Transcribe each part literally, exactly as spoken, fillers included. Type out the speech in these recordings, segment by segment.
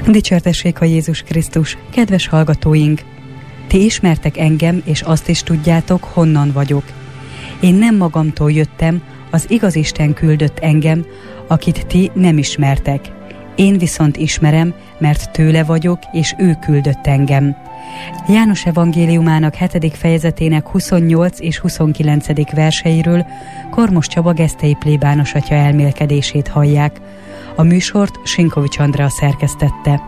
Dicsértessék a Jézus Krisztus, kedves hallgatóink! Ti ismertek engem, és azt is tudjátok, honnan vagyok. Én nem magamtól jöttem, az igaz Isten küldött engem, akit ti nem ismertek. Én viszont ismerem, mert tőle vagyok, és ő küldött engem. János evangéliumának hetedik fejezetének huszonnyolc és huszonkilencedik verseiről Kormos Csaba gesztei plébános atya elmélkedését hallják. A műsort Sinkovics Andrea szerkesztette.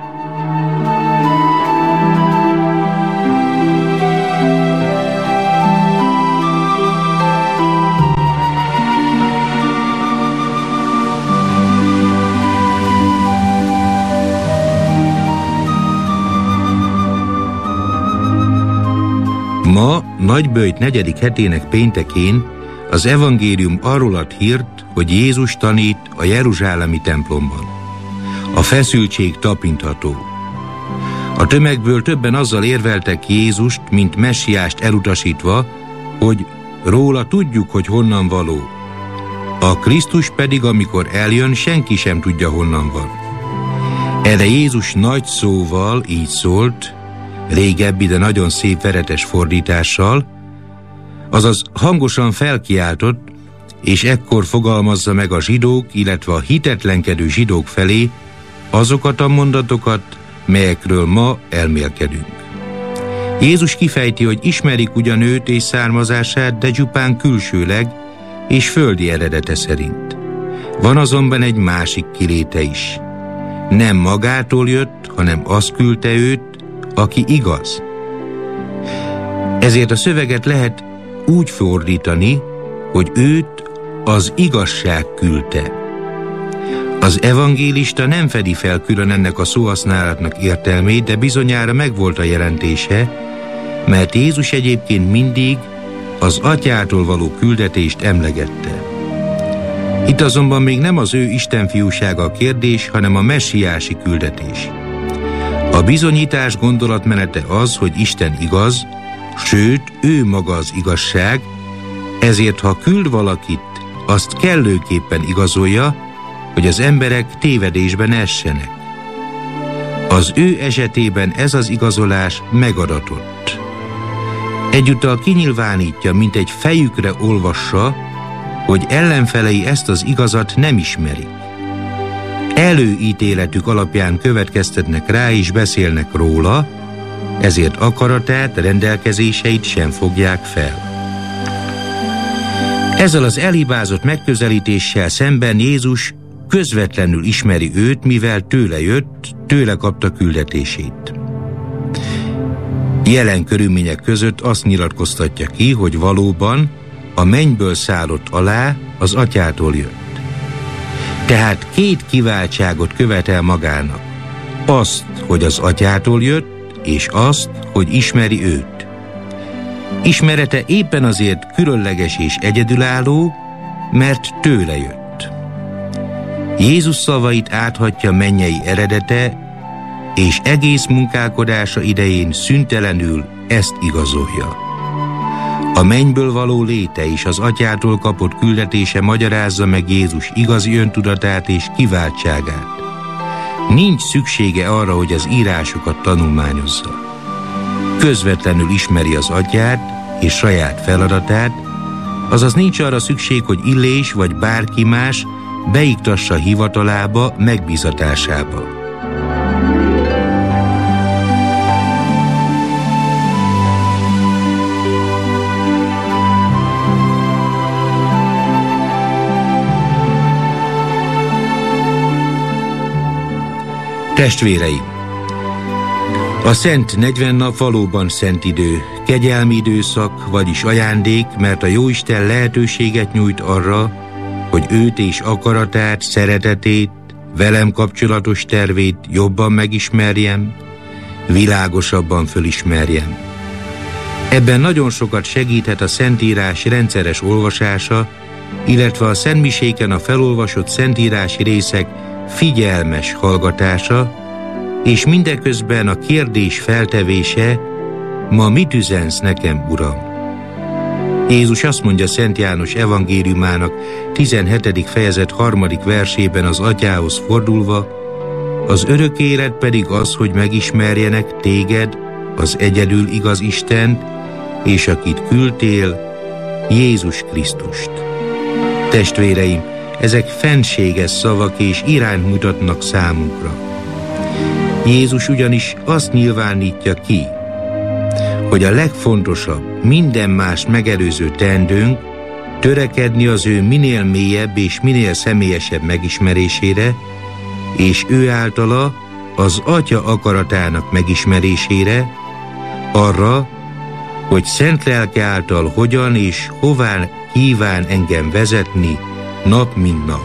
Ma, Nagyböjt negyedik hetének péntekén az evangélium arról ad hírt, hogy Jézus tanít a jeruzsálemi templomban. A feszültség tapintható. A tömegből többen azzal érveltek Jézust, mint messiást elutasítva, hogy róla tudjuk, hogy honnan való. A Krisztus pedig, amikor eljön, senki sem tudja, honnan van. Erre Jézus nagy szóval így szólt, régebbi, de nagyon szép veretes fordítással, azaz hangosan felkiáltott, és ekkor fogalmazza meg a zsidók, illetve a hitetlenkedő zsidók felé azokat a mondatokat, melyekről ma elmélkedünk. Jézus kifejti, hogy ismerik ugyan őt és származását, de csupán külsőleg és földi eredete szerint. Van azonban egy másik kiléte is. Nem magától jött, hanem az küldte őt, aki igaz. Ezért a szöveget lehet úgy fordítani, hogy őt az igazság küldte. Az evangélista nem fedi fel külön ennek a szóhasználatnak értelmét, de bizonyára megvolt a jelentése, mert Jézus egyébként mindig az atyától való küldetést emlegette. Itt azonban még nem az ő istenfiúsága a kérdés, hanem a messiási küldetés. A bizonyítás gondolatmenete az, hogy Isten igaz, sőt, ő maga az igazság, ezért ha küld valakit, azt kellőképpen igazolja, hogy az emberek tévedésben essenek. Az ő esetében ez az igazolás megadatott. Egyúttal kinyilvánítja, mint egy fejükre olvassa, hogy ellenfelei ezt az igazat nem ismerik. Előítéletük alapján következtetnek rá és beszélnek róla, ezért akaratát, rendelkezéseit sem fogják fel. Ezzel az elhibázott megközelítéssel szemben Jézus közvetlenül ismeri őt, mivel tőle jött, tőle kapta küldetését. Jelen körülmények között azt nyilatkoztatja ki, hogy valóban a mennyből szállott alá, az atyától jött. Tehát két kiváltságot követel magának. Azt, hogy az atyától jött, és azt, hogy ismeri őt. Ismerete éppen azért különleges és egyedülálló, mert tőle jött. Jézus szavait áthatja mennyei eredete, és egész munkálkodása idején szüntelenül ezt igazolja. A mennyből való léte és az atyától kapott küldetése magyarázza meg Jézus igazi öntudatát és kiváltságát. Nincs szüksége arra, hogy az írásokat tanulmányozza. Közvetlenül ismeri az atyát és saját feladatát, azaz nincs arra szükség, hogy Illés vagy bárki más beiktassa hivatalába, megbízatásába. Testvéreim! A szent negyven nap valóban szent idő, kegyelmi időszak, vagyis ajándék, mert a Jóisten lehetőséget nyújt arra, hogy őt és akaratát, szeretetét, velem kapcsolatos tervét jobban megismerjem, világosabban fölismerjem. Ebben nagyon sokat segíthet a Szentírás rendszeres olvasása, illetve a szentmiséken a felolvasott szentírási részek figyelmes hallgatása, és mindeközben a kérdés feltevése: ma mit üzensz nekem, Uram? Jézus azt mondja Szent János evangéliumának tizenhetedik fejezet harmadik versében az atyához fordulva, Az örök élet pedig az, hogy megismerjenek téged, az egyedül igaz Istent, és akit küldtél, Jézus Krisztust. Testvéreim, ezek fenséges szavak és irányt mutatnak számunkra. Jézus ugyanis azt nyilvánítja ki, hogy a legfontosabb, minden más megelőző teendőnk törekedni az ő minél mélyebb és minél személyesebb megismerésére, és ő általa az Atya akaratának megismerésére, arra, hogy szent lelke által hogyan és hová kíván engem vezetni nap mint nap.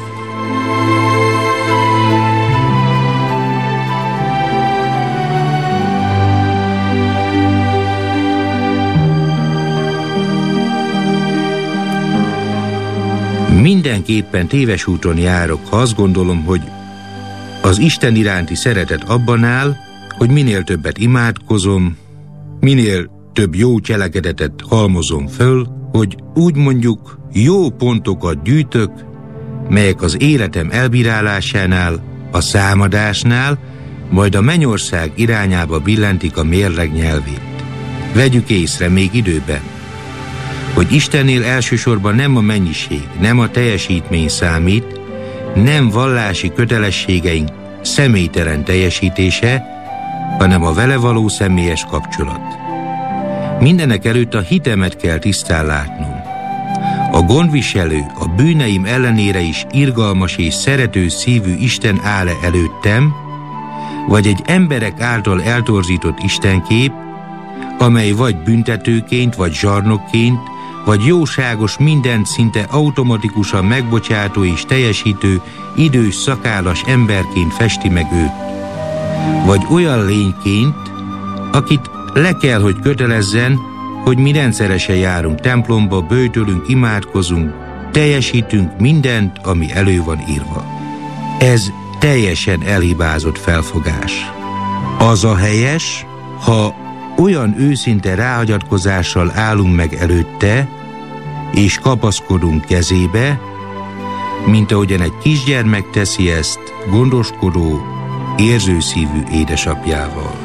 Mindenképpen téves úton járok, ha azt gondolom, hogy az Isten iránti szeretet abban áll, hogy minél többet imádkozom, minél több jó cselekedetet halmozom föl, hogy úgy mondjuk jó pontokat gyűjtök, melyek az életem elbírálásánál, a számadásnál, majd a mennyország irányába billentik a mérleg nyelvét. Vegyük észre még időben, hogy Istennél elsősorban nem a mennyiség, nem a teljesítmény számít, nem vallási kötelességeink személytelen teljesítése, hanem a vele való személyes kapcsolat. Mindenek előtt a hitemet kell tisztán látnom. A gondviselő, a bűneim ellenére is irgalmas és szerető szívű Isten áll-e előttem, vagy egy emberek által eltorzított istenkép, amely vagy büntetőként, vagy zsarnokként, vagy jóságos, mindent szinte automatikusan megbocsátó és teljesítő, idős, szakállas emberként festi meg őt. Vagy olyan lényként, akit le kell, hogy kötelezzen, hogy mi rendszeresen járunk templomba, böjtölünk, imádkozunk, teljesítünk mindent, ami elő van írva. Ez teljesen elhibázott felfogás. Az a helyes, ha olyan őszinte ráhagyatkozással állunk meg előtte, és kapaszkodunk kezébe, mint ahogyan egy kisgyermek teszi ezt gondoskodó, érzőszívű édesapjával.